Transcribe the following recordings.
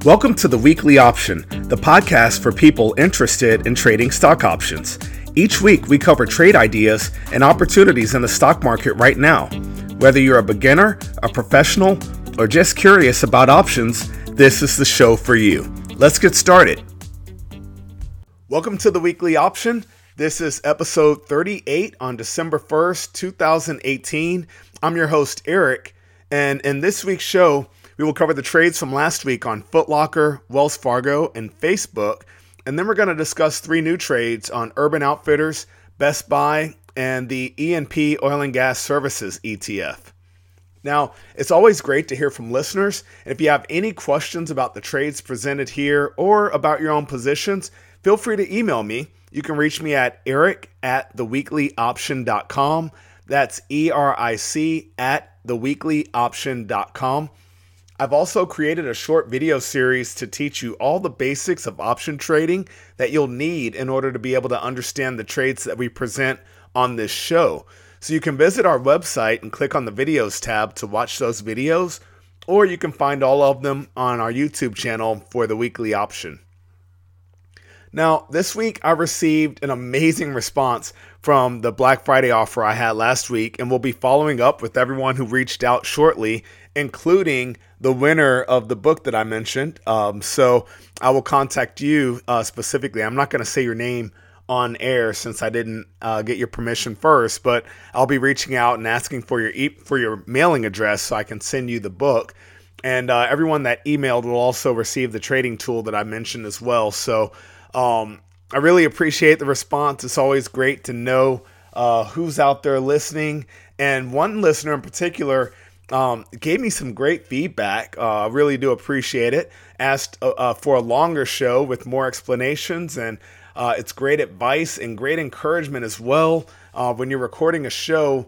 Welcome to the Weekly Option, the podcast for people interested in trading stock options. Each week, we cover trade ideas and opportunities in the stock market right now. Whether you're a beginner, a professional, or just curious about options, this is the show for you. Let's get started. Welcome to the Weekly Option. This is episode 38 on December 1st, 2018. I'm your host, Eric, and in this week's show, we will cover the trades from last week on Foot Locker, Wells Fargo, and Facebook. And then we're going to discuss three new trades on Urban Outfitters, Best Buy, and the E&P Oil and Gas Services ETF. Now, it's always great to hear from listeners. And if you have any questions about the trades presented here or about your own positions, feel free to email me. You can reach me at eric@theweeklyoption.com. That's ERIC@theweeklyoption.com. I've also created a short video series to teach you all the basics of option trading that you'll need in order to be able to understand the trades that we present on this show. So you can visit our website and click on the videos tab to watch those videos, or you can find all of them on our YouTube channel for the Weekly Option. Now, this week I received an amazing response from the Black Friday offer I had last week, and we'll be following up with everyone who reached out shortly, including the winner of the book that I mentioned. So I will contact you specifically. I'm not going to say your name on air since I didn't get your permission first, but I'll be reaching out and asking for your mailing address so I can send you the book. And everyone that emailed will also receive the trading tool that I mentioned as well. So I really appreciate the response. It's always great to know who's out there listening. And one listener in particular gave me some great feedback. I really do appreciate it. Asked for a longer show with more explanations, and it's great advice and great encouragement as well. When you're recording a show,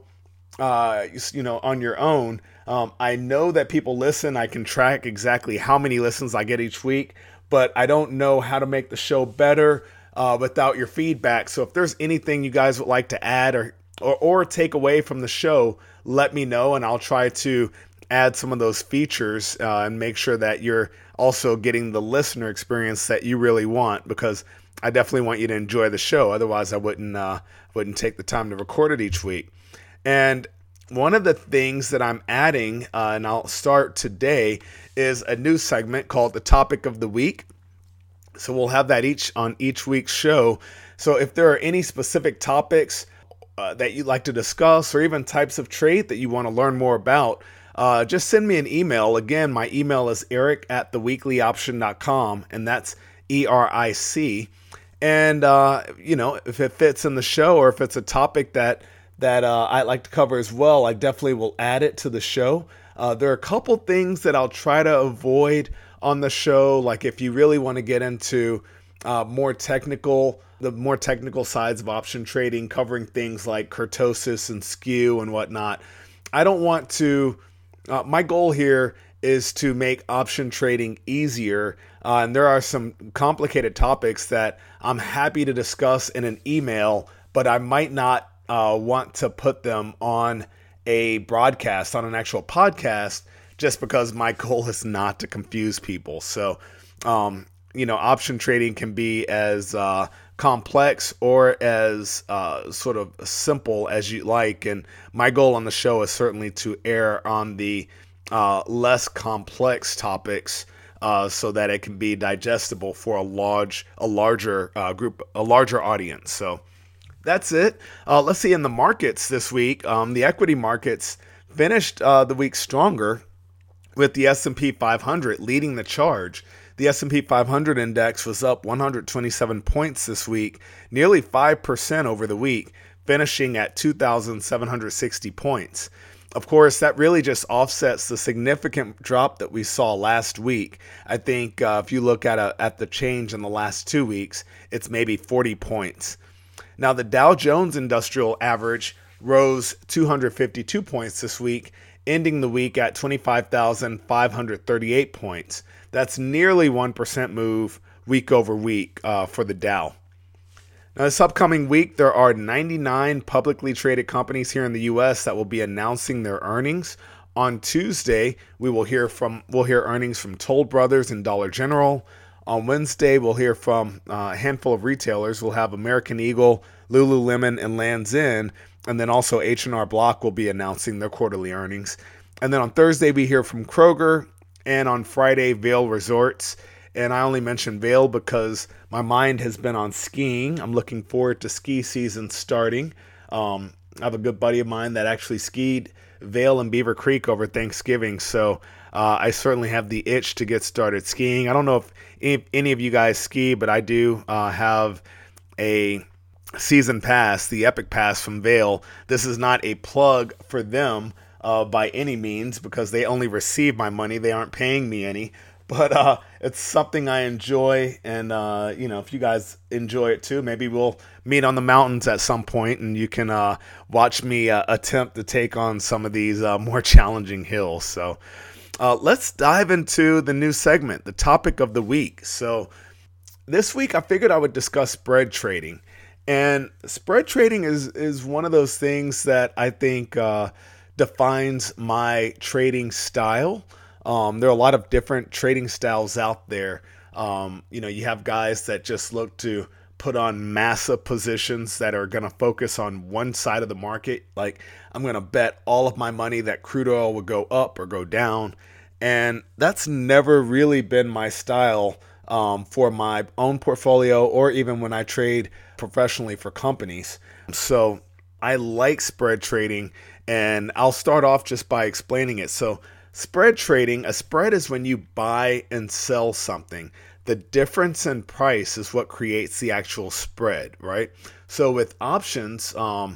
on your own, I know that people listen. I can track exactly how many listens I get each week, but I don't know how to make the show better without your feedback. So if there's anything you guys would like to add or take away from the show, let me know, and I'll try to add some of those features and make sure that you're also getting the listener experience that you really want, because I definitely want you to enjoy the show. Otherwise, I wouldn't take the time to record it each week. And one of the things that I'm adding, and I'll start today, is a new segment called the Topic of the Week. So we'll have that on each week's show. So if there are any specific topics that you'd like to discuss, or even types of trade that you want to learn more about, just send me an email. Again, my email is eric@theweeklyoption.com, and that's ERIC. And, if it fits in the show, or if it's a topic that I'd like to cover as well, I definitely will add it to the show. There are a couple things that I'll try to avoid on the show, like if you really want to get into the more technical sides of option trading, covering things like kurtosis and skew and whatnot. I don't want to, my goal here is to make option trading easier. And there are some complicated topics that I'm happy to discuss in an email, but I might not want to put them on a broadcast, on an actual podcast, just because my goal is not to confuse people. So, option trading can be as complex or as sort of simple as you like. And my goal on the show is certainly to err on the less complex topics so that it can be digestible for a larger group, a larger audience. So that's it. Let's see, in the markets this week, the equity markets finished the week stronger, with the S&P 500 leading the charge. The S&P 500 index was up 127 points this week, nearly 5% over the week, finishing at 2,760 points. Of course, that really just offsets the significant drop that we saw last week. I think if you look at the change in the last 2 weeks, it's maybe 40 points. Now, the Dow Jones Industrial Average rose 252 points this week, ending the week at 25,538 points. That's nearly 1% move week over week for the Dow. Now, this upcoming week, there are 99 publicly traded companies here in the U.S. that will be announcing their earnings. On Tuesday, we'll hear earnings from Toll Brothers and Dollar General. On Wednesday, we'll hear from a handful of retailers. We'll have American Eagle, Lululemon, and Lands' End. And then also H&R Block will be announcing their quarterly earnings. And then on Thursday, we hear from Kroger. And on Friday, Vail Resorts. And I only mention Vail because my mind has been on skiing. I'm looking forward to ski season starting. I have a good buddy of mine that actually skied Vail and Beaver Creek over Thanksgiving. So I certainly have the itch to get started skiing. I don't know if any of you guys ski, but I do have a season pass, the Epic Pass from Vail. This is not a plug for them by any means because they only receive my money. They aren't paying me any. But it's something I enjoy, and if you guys enjoy it too, maybe we'll meet on the mountains at some point, and you can watch me attempt to take on some of these more challenging hills. So let's dive into the new segment, the topic of the week. So this week I figured I would discuss spread trading, and spread trading is one of those things that I think defines my trading style. There are a lot of different trading styles out there. You have guys that just look to put on massive positions that are going to focus on one side of the market. Like, I'm going to bet all of my money that crude oil will go up or go down. And that's never really been my style for my own portfolio or even when I trade professionally for companies. So I like spread trading, and I'll start off just by explaining it. So spread trading, a spread is when you buy and sell something. The difference in price is what creates the actual spread, right? So with options,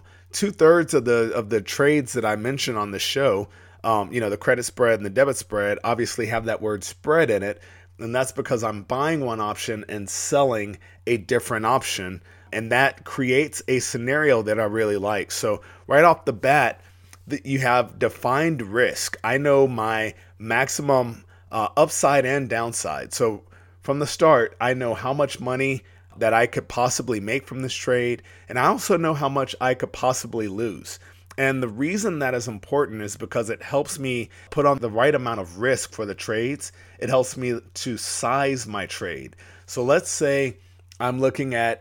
2/3 of the trades that I mentioned on the show, the credit spread and the debit spread obviously have that word spread in it. And that's because I'm buying one option and selling a different option. And that creates a scenario that I really like. So right off the bat, you have defined risk. I know my maximum upside and downside. So from the start, I know how much money that I could possibly make from this trade. And I also know how much I could possibly lose. And the reason that is important is because it helps me put on the right amount of risk for the trades. It helps me to size my trade. So let's say I'm looking at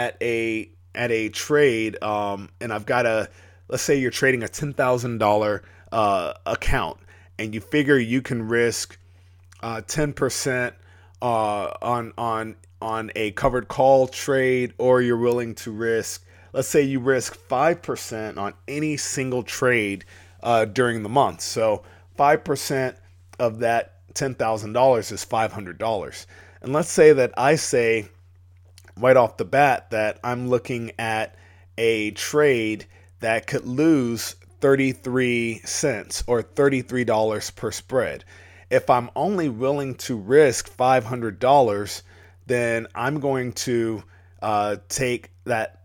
a trade, and I've got let's say you're trading a $10,000 account, and you figure you can risk 10% on a covered call trade, or you're willing to risk, let's say you risk 5% on any single trade during the month. So 5% of that $10,000 is $500. And let's say that I say right off the bat that I'm looking at a trade that could lose 33 cents or $33 per spread. If I'm only willing to risk $500, then I'm going to take that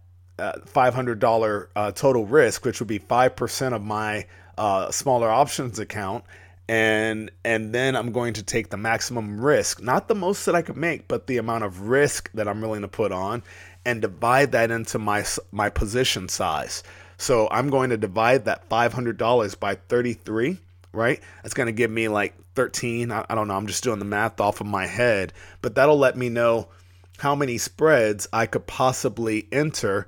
$500 total risk, which would be 5% of my smaller options account, and then I'm going to take the maximum risk, not the most that I could make, but the amount of risk that I'm willing to put on, and divide that into my position size. So I'm going to divide that $500 by 33, right? That's going to give me like 13. I don't know. I'm just doing the math off of my head, but that'll let me know how many spreads I could possibly enter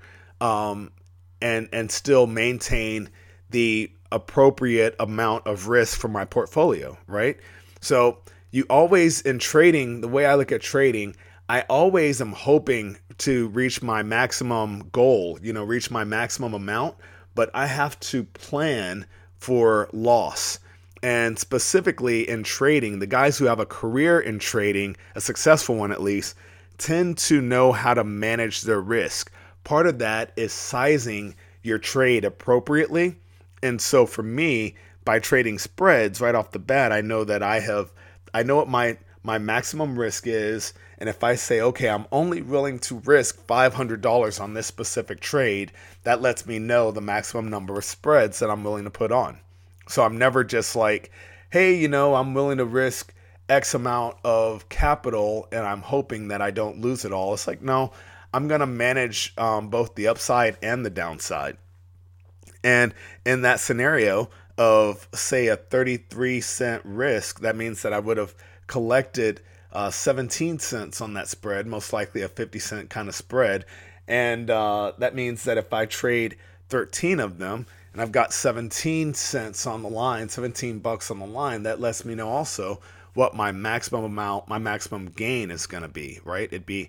and still maintain the appropriate amount of risk for my portfolio, right? So you always, in trading, the way I look at trading, I always am hoping to reach my maximum goal, reach my maximum amount, but I have to plan for loss. And specifically in trading, the guys who have a career in trading, a successful one at least, tend to know how to manage their risk. Part of that is sizing your trade appropriately. And so for me, by trading spreads right off the bat, I know that I know what my maximum risk is. And if I say, okay, I'm only willing to risk $500 on this specific trade, that lets me know the maximum number of spreads that I'm willing to put on. So I'm never just like, hey, I'm willing to risk X amount of capital and I'm hoping that I don't lose it all. It's like, no, I'm going to manage both the upside and the downside. And in that scenario, of, say, a 33-cent risk, that means that I would have collected 17 cents on that spread, most likely a 50-cent kind of spread. And that means that if I trade 13 of them and I've got 17 cents on the line, 17 bucks on the line, that lets me know also what my maximum amount, my maximum gain is going to be, right? It'd be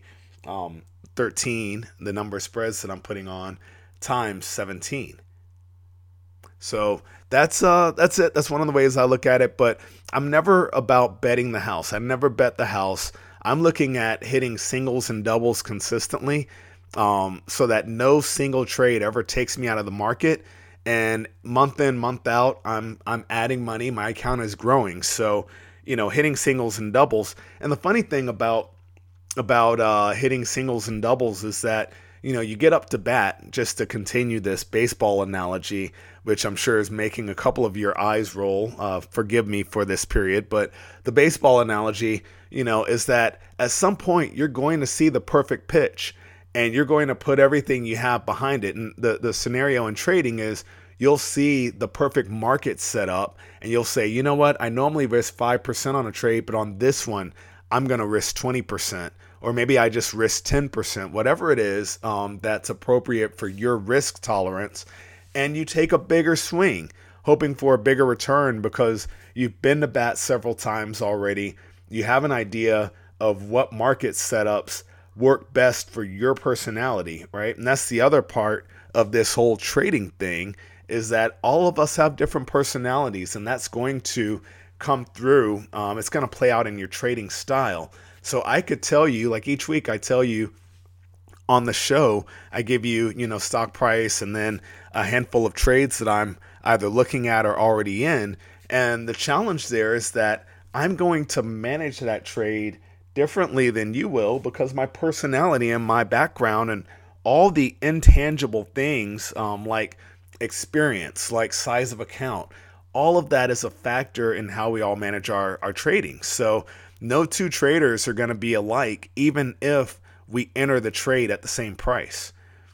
13, the number of spreads that I'm putting on, times 17. So that's it. That's one of the ways I look at it. But I'm never about betting the house. I never bet the house. I'm looking at hitting singles and doubles consistently, so that no single trade ever takes me out of the market. And month in, month out, I'm adding money. My account is growing. So, hitting singles and doubles. And the funny thing about hitting singles and doubles is that you get up to bat, just to continue this baseball analogy, which I'm sure is making a couple of your eyes roll. Forgive me for this period, but the baseball analogy, is that at some point you're going to see the perfect pitch and you're going to put everything you have behind it. And the scenario in trading is you'll see the perfect market set up and you'll say, you know what, I normally risk 5% on a trade, but on this one, I'm going to risk 20%. Or maybe I just risk 10%, whatever it is that's appropriate for your risk tolerance. And you take a bigger swing, hoping for a bigger return because you've been to bat several times already. You have an idea of what market setups work best for your personality, right? And that's the other part of this whole trading thing, is that all of us have different personalities, and that's going to come through. It's going to play out in your trading style. So I could tell you, like each week I tell you on the show, I give you, stock price and then a handful of trades that I'm either looking at or already in. And the challenge there is that I'm going to manage that trade differently than you will because my personality and my background and all the intangible things like experience, like size of account, all of that is a factor in how we all manage our trading. So no two traders are going to be alike, even if we enter the trade at the same price.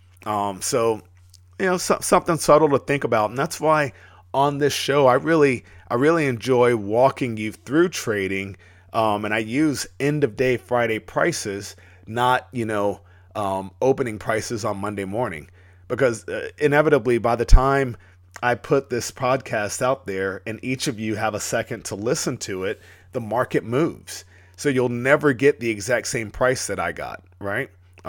So something subtle to think about. And that's why on this show, I really enjoy walking you through trading. And I use end of day Friday prices, not, opening prices on Monday morning, because inevitably by the time I put this podcast out there and each of you have a second to listen to it, the market moves. So you'll never get the exact same price that I got, right?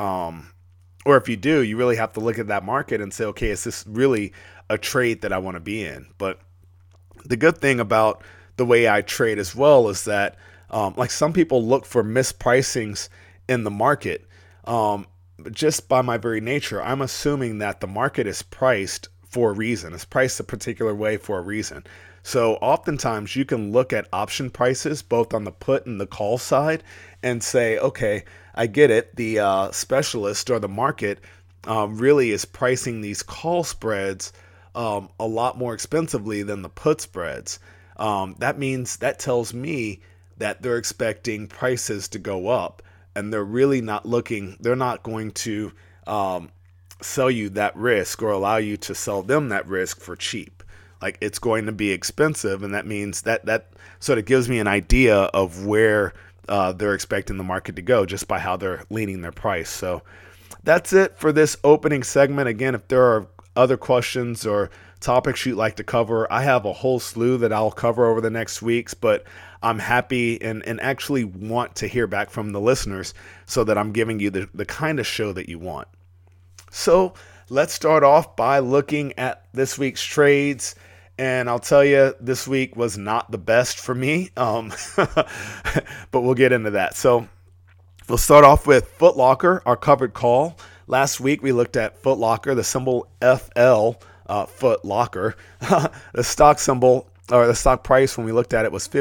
Or if you do, you really have to look at that market and say, okay, is this really a trade that I want to be in? But the good thing about the way I trade as well is that like some people look for mispricings in the market. Just by my very nature, I'm assuming that the market is priced for a reason. It's priced a particular way for a reason. So oftentimes you can look at option prices both on the put and the call side and say, okay, I get it. The specialist or the market really is pricing these call spreads a lot more expensively than the put spreads. That tells me that they're expecting prices to go up, and they're really not looking, they're not going to sell you that risk or allow you to sell them that risk for cheap. Like it's going to be expensive, and that means that sort of gives me an idea of where they're expecting the market to go just by how they're leaning their price. So that's it for this opening segment. Again, if there are other questions or topics you'd like to cover, I have a whole slew that I'll cover over the next weeks, but I'm happy and actually want to hear back from the listeners so that I'm giving you the kind of show that you want. So let's start off by looking at this week's trades. And I'll tell you, this week was not the best for me, but we'll get into that. So we'll start off with Foot Locker, our covered call. Last week we looked at Foot Locker, the symbol FL, Foot Locker. The stock symbol, or the stock price when we looked at it, was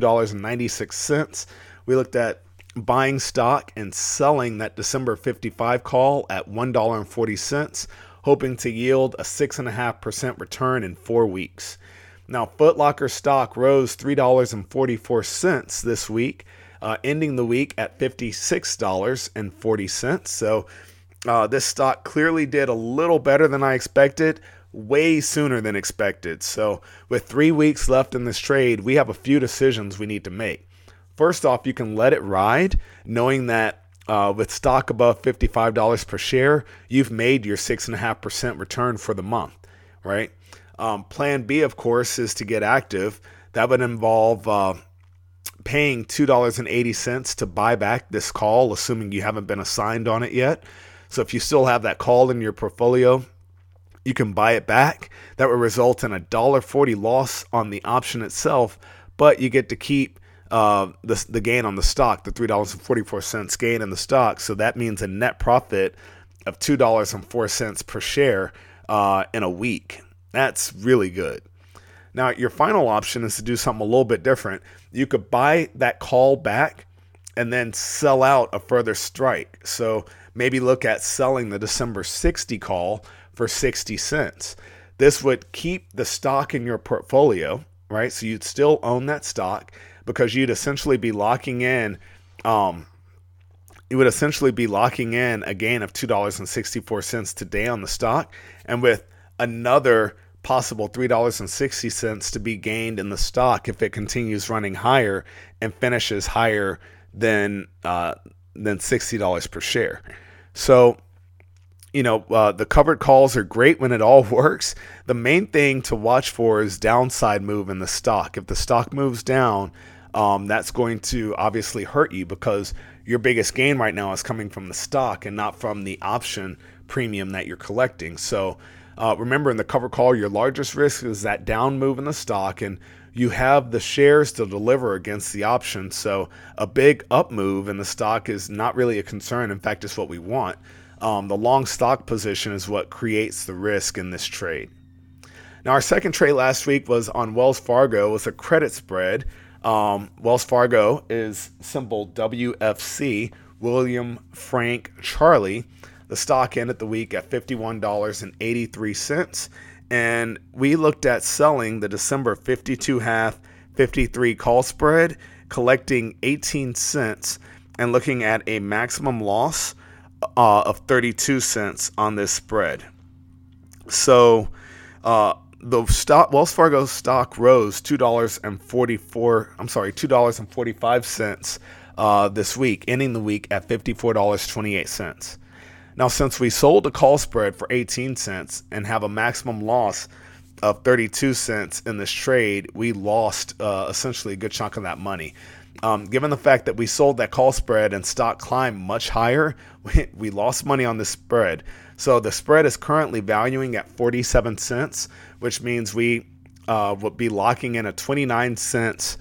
$52.96. We looked at buying stock and selling that December 55 call at $1.40. Hoping to yield a 6.5% return in 4 weeks. Now, Foot Locker stock rose $3.44 this week, ending the week at $56.40. So this stock clearly did a little better than I expected. way sooner than expected. So with 3 weeks left in this trade, we have a few decisions we need to make. First off, you can let it ride, knowing that with stock above $55 per share, you've made your 6.5% return for the month, right? Plan B, of course, is to get active. That would involve paying $2.80 to buy back this call, assuming you haven't been assigned on it yet. So if you still have that call in your portfolio, you can buy it back. That would result in a $1.40 loss on the option itself, but you get to keep the gain on the stock, the $3.44 gain in the stock. So that means a net profit of $2.04 per share in a week. That's really good. Now, your final option is to do something a little bit different. You could buy that call back and then sell out a further strike. So maybe look at selling the December 60 call for 60 cents. This would keep the stock in your portfolio, right? So you'd still own that stock because you'd essentially be locking in a gain of $2.64 today on the stock, and with another possible $3.60 to be gained in the stock if it continues running higher and finishes higher than $60 per share. So, the covered calls are great when it all works. The main thing to watch for is downside move in the stock. If the stock moves down, that's going to obviously hurt you because your biggest gain right now is coming from the stock and not from the option premium that you're collecting. So remember, in the cover call, your largest risk is that down move in the stock, and you have the shares to deliver against the option. So a big up move in the stock is not really a concern. In fact, it's what we want. The long stock position is what creates the risk in this trade. Now, our second trade last week was on Wells Fargo. It was a credit spread. Wells Fargo is symbol WFC, William Frank Charlie. The stock ended the week at $51.83. And we looked at selling the December 52.5 53 call spread, collecting 18 cents, and looking at a maximum loss of 32 cents on this spread. So the stock, Wells Fargo stock, rose $2.45 this week, ending the week at $54.28. Now, since we sold a call spread for 18 cents and have a maximum loss of 32 cents in this trade, we lost essentially a good chunk of that money. Given the fact that we sold that call spread and stock climbed much higher, we lost money on the spread. So the spread is currently valuing at 47 cents, which means we would be locking in a 29 cents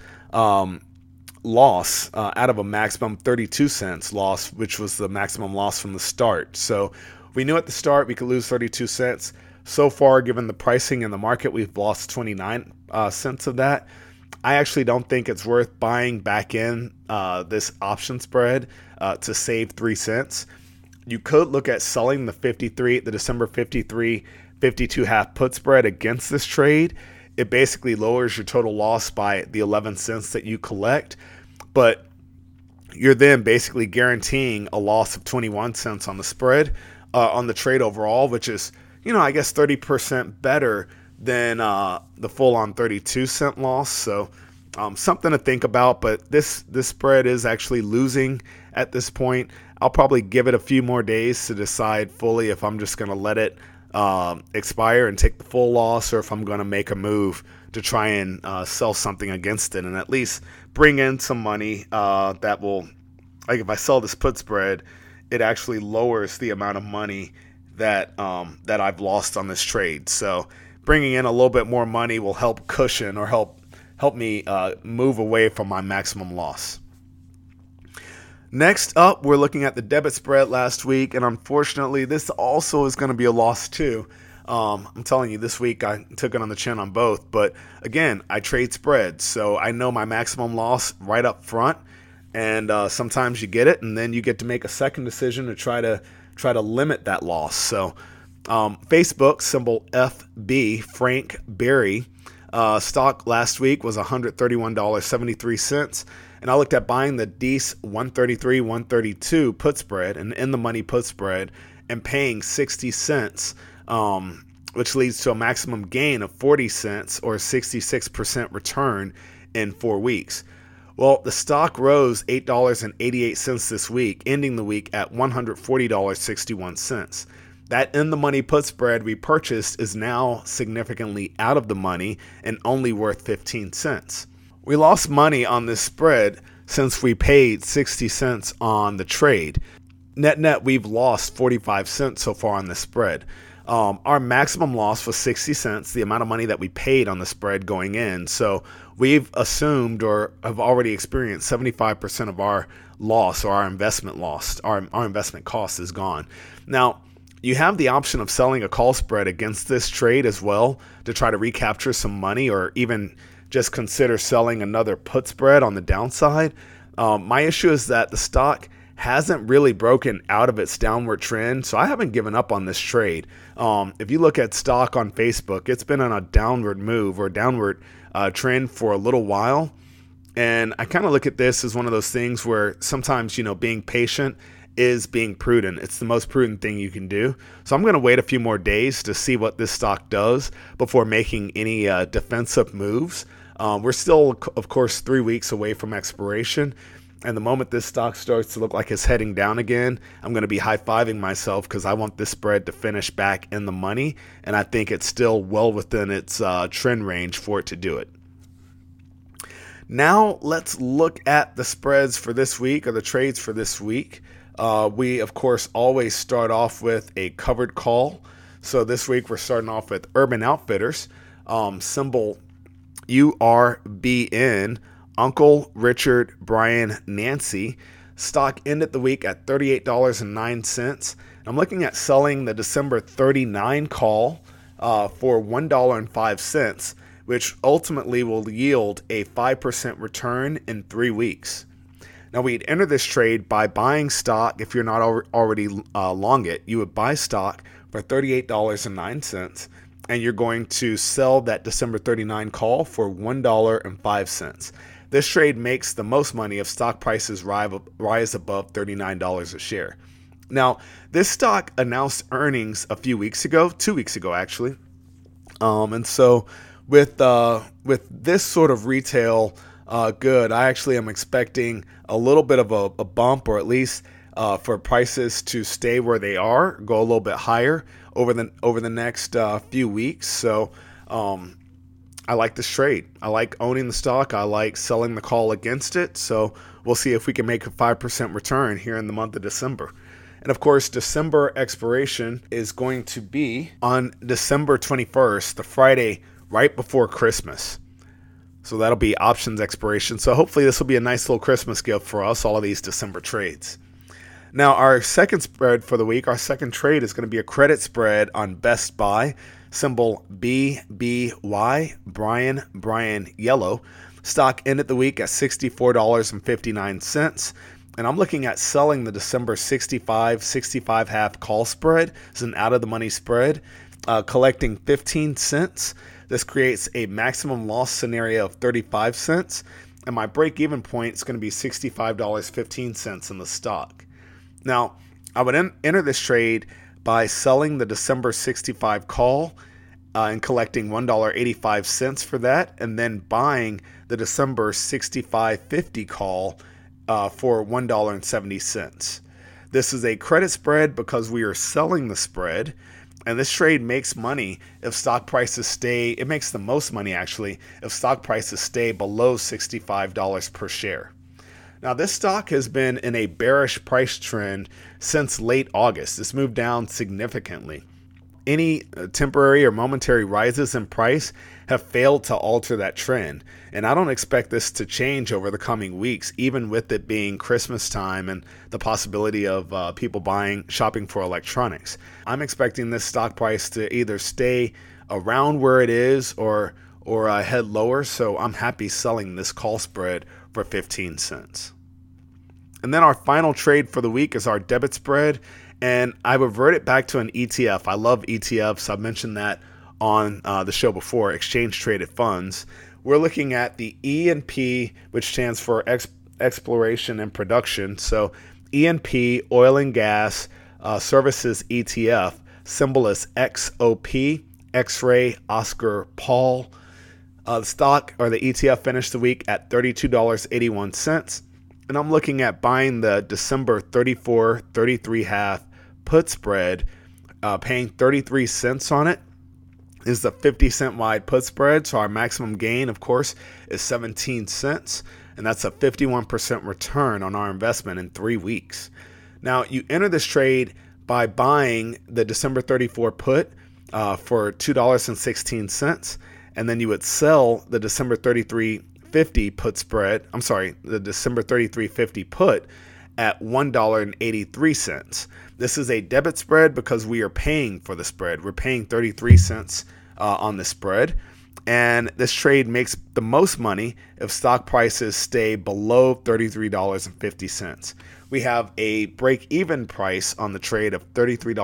loss out of a maximum 32 cents loss, which was the maximum loss from the start. So we knew at the start we could lose 32 cents. So far, given the pricing in the market, we've lost 29 cents of that. I actually don't think it's worth buying back in this option spread to save 3 cents. You could look at selling the December 53 52.5 put spread against this trade. It basically lowers your total loss by the 11 cents that you collect, but you're then basically guaranteeing a loss of 21 cents on the spread on the trade overall, which is, I guess 30% better than the full-on 32-cent loss. So something to think about, but this spread is actually losing at this point. I'll probably give it a few more days to decide fully if I'm just going to let it expire and take the full loss, or if I'm going to make a move to try and sell something against it and at least bring in some money that will, like if I sell this put spread, it actually lowers the amount of money that I've lost on this trade. So bringing in a little bit more money will help cushion or help me move away from my maximum loss. Next up, we're looking at the debit spread last week, and unfortunately, this also is going to be a loss too. I'm telling you, this week I took it on the chin on both, but again, I trade spreads, so I know my maximum loss right up front, and sometimes you get it, and then you get to make a second decision to try to limit that loss. So Facebook, symbol FB, Frank Berry, stock last week was $131.73. And I looked at buying the Dees 133-132 put spread, and in the money put spread, and paying 60 cents which leads to a maximum gain of 40 cents or 66% return in 4 weeks. Well, the stock rose $8.88 this week, ending the week at $140.61. That in-the-money put spread we purchased is now significantly out of the money and only worth 15 cents. We lost money on this spread since we paid 60 cents on the trade. Net, we've lost 45 cents so far on this spread. Our maximum loss was 60 cents, the amount of money that we paid on the spread going in. So we've assumed or have already experienced 75% of our loss or our investment lost. Our investment cost is gone. Now, you have the option of selling a call spread against this trade as well to try to recapture some money, or even just consider selling another put spread on the downside. My issue is that the stock hasn't really broken out of its downward trend, so I haven't given up on this trade. If you look at stock on Facebook, it's been on a downward move or downward trend for a little while. And I kind of look at this as one of those things where sometimes, being patient is being prudent. It's the most prudent thing you can do. So I'm going to wait a few more days to see what this stock does before making any defensive moves. We're still, of course, 3 weeks away from expiration. And the moment this stock starts to look like it's heading down again, I'm going to be high-fiving myself because I want this spread to finish back in the money. And I think it's still well within its trend range for it to do it. Now let's look at the spreads for this week, or the trades for this week. We, of course, always start off with a covered call. So this week we're starting off with Urban Outfitters, symbol URBN, Uncle Richard Brian Nancy. Stock ended the week at $38.09. I'm looking at selling the December 39 call for $1.05, which ultimately will yield a 5% return in 3 weeks. Now, we'd enter this trade by buying stock. If you're not already long it, you would buy stock for $38.09, and you're going to sell that December 39 call for $1.05. This trade makes the most money if stock prices rise above $39 a share. Now, this stock announced earnings a few weeks ago, 2 weeks ago actually, and so with this sort of retail good, I actually am expecting a little bit of a bump, or at least for prices to stay where they are, go a little bit higher over the next few weeks. So I like this trade. I like owning the stock. I like selling the call against it. So we'll see if we can make a 5% return here in the month of December. And of course, December expiration is going to be on December 21st, the Friday right before Christmas. So that'll be options expiration. So hopefully this will be a nice little Christmas gift for us, all of these December trades. Now, our second spread for the week, our second trade is going to be a credit spread on Best Buy, symbol BBY, Brian Yellow. Stock ended the week at $64.59. And I'm looking at selling the December 65 half call spread. It's an out-of-the-money spread, collecting 15 cents. This creates a maximum loss scenario of 35 cents, and my break-even point is going to be $65.15 in the stock. Now, I would enter this trade by selling the December 65 call and collecting $1.85 for that, and then buying the December 65.50 call for $1.70. This is a credit spread because we are selling the spread. And this trade makes money if stock prices stay, it makes the most money actually, if stock prices stay below $65 per share. Now, this stock has been in a bearish price trend since late August. It's moved down significantly. Any temporary or momentary rises in price have failed to alter that trend. And I don't expect this to change over the coming weeks, even with it being Christmas time and the possibility of people shopping for electronics. I'm expecting this stock price to either stay around where it is or head lower. So I'm happy selling this call spread for 15 cents. And then our final trade for the week is our debit spread. And I reverted back to an ETF. I love ETFs. I've mentioned that on the show before, exchange traded funds. We're looking at the E&P, which stands for exploration and production. So E&P, oil and gas services ETF, symbol is XOP, X-Ray Oscar Paul. The stock or the ETF finished the week at $32.81. And I'm looking at buying the December 34.33 put spread, paying 33 cents on it. This is a 50-cent wide put spread, so our maximum gain, of course, is 17 cents, and that's a 51% return on our investment in 3 weeks. Now, you enter this trade by buying the December 34 put for $2.16, and then you would sell the December 33.50 put spread. I'm sorry, the December 33.50 put at $1.83. This is a debit spread because we are paying for the spread. We're paying 33 cents on the spread. And this trade makes the most money if stock prices stay below $33.50. We have a break-even price on the trade of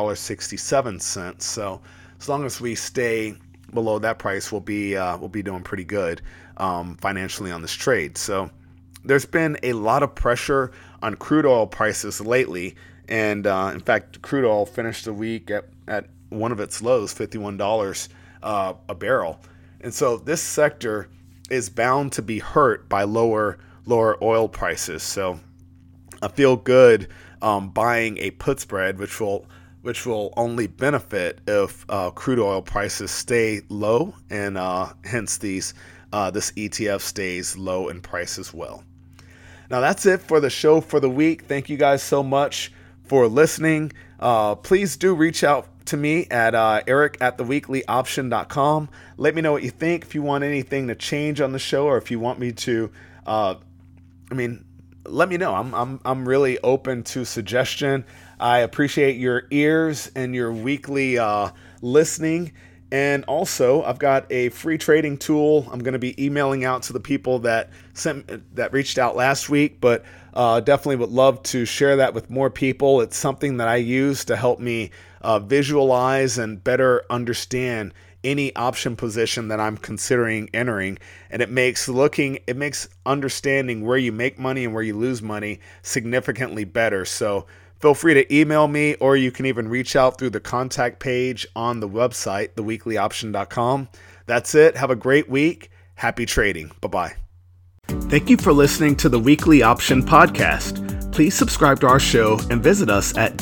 $33.67. So as long as we stay below that price, we'll be doing pretty good financially on this trade. So there's been a lot of pressure on crude oil prices lately, and in fact, crude oil finished the week at one of its lows, $51 a barrel. And so this sector is bound to be hurt by lower oil prices. So I feel good buying a put spread, which will only benefit if crude oil prices stay low, and hence this ETF stays low in price as well. Now that's it for the show for the week. Thank you guys so much for listening. Please do reach out to me at eric@theweeklyoption.com. Let me know what you think. If you want anything to change on the show, or if you want me to, let me know. I'm really open to suggestion. I appreciate your ears and your weekly listening. And also, I've got a free trading tool I'm going to be emailing out to the people that reached out last week, but definitely would love to share that with more people. It's something that I use to help me visualize and better understand any option position that I'm considering entering, and it makes understanding where you make money and where you lose money significantly better. So feel free to email me, or you can even reach out through the contact page on the website, theweeklyoption.com. That's it. Have a great week. Happy trading. Bye-bye. Thank you for listening to the Weekly Option Podcast. Please subscribe to our show and visit us at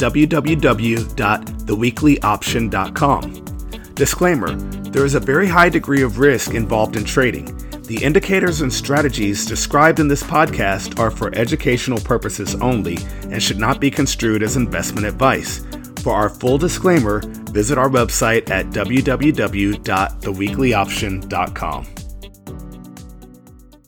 www.theweeklyoption.com. Disclaimer: there is a very high degree of risk involved in trading. The indicators and strategies described in this podcast are for educational purposes only and should not be construed as investment advice. For our full disclaimer, visit our website at www.theweeklyoption.com.